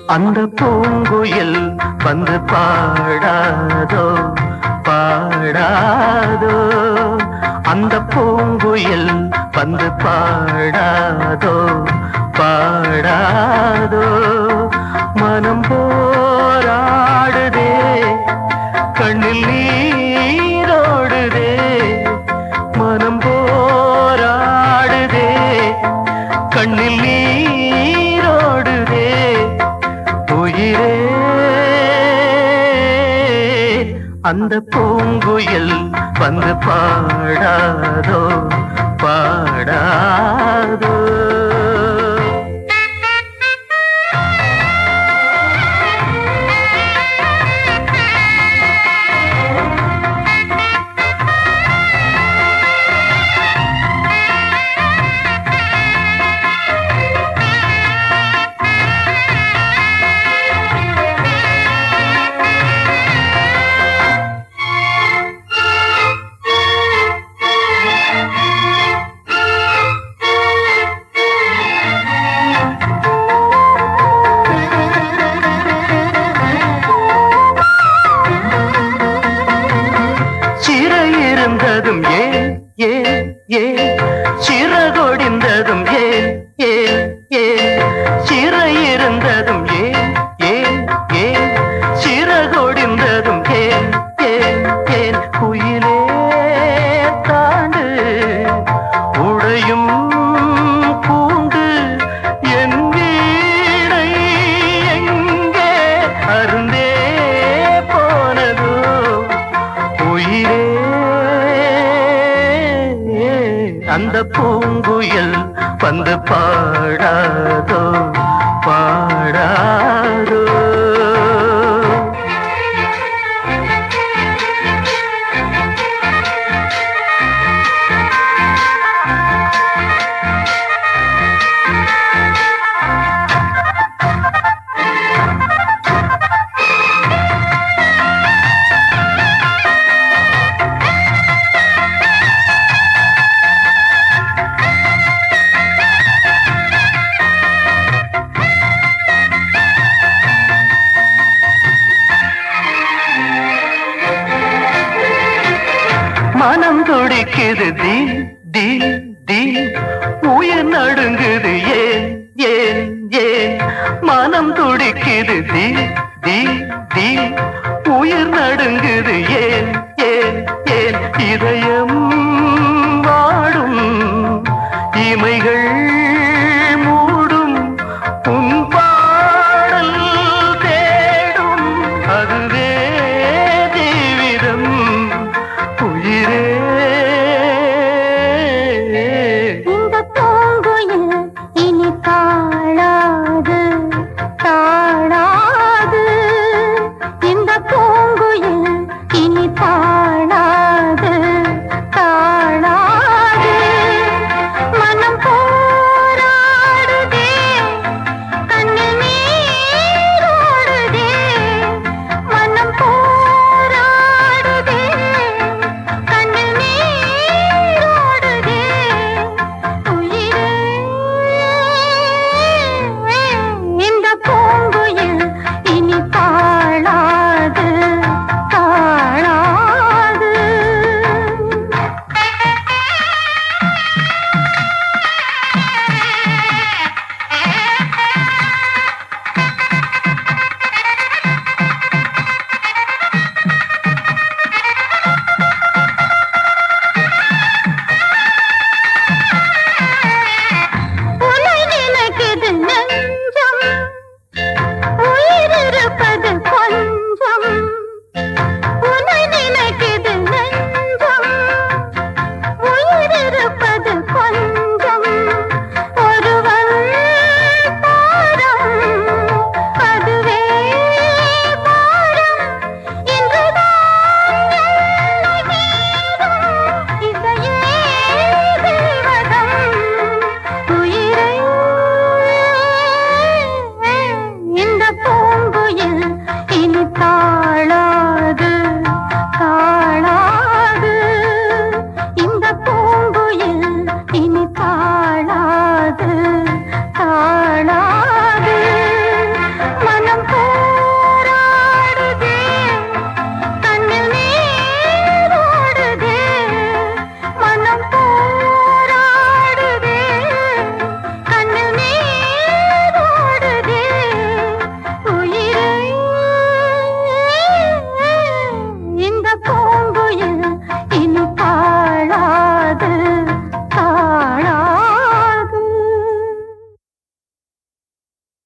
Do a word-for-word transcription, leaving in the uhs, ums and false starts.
அந்த பூங்குயில் வந்து பாடாதோ பாடாதோ, அந்த பூங்குயில் வந்து பாடாதோ பாடாதோ, மனம் போராடுதே கண்ணில் நீரோடுதே, மனம் போராடுதே கண்ணில் நீரோடுதே, உயிரே அந்த பூங்குயில் வந்து பாடாதோ பாடாதோ. இருந்ததும் ஏன் ஏன் ஏன் சிறகொடிந்ததும் ஏன் ஏன் ஏன், சிறை இருந்ததும் ஏன் ஏன் ஏன் சிறகொடிந்ததும் ஏன் ஏன் ஏன், குயிலே தாண்டு உடையும் கூண்டு என் வீணை எங்கே அருந்தே போனதோ, உயிரே அந்த பூங்குயில் வந்து பாடாதோ பாடாதோ. மனம் துடிக்குது தி தி தி, உயிர் நடுங்குது ஏன் ஏன் ஏன், மனம் துடிக்குது தி தி தி, உயிர் நடுங்குது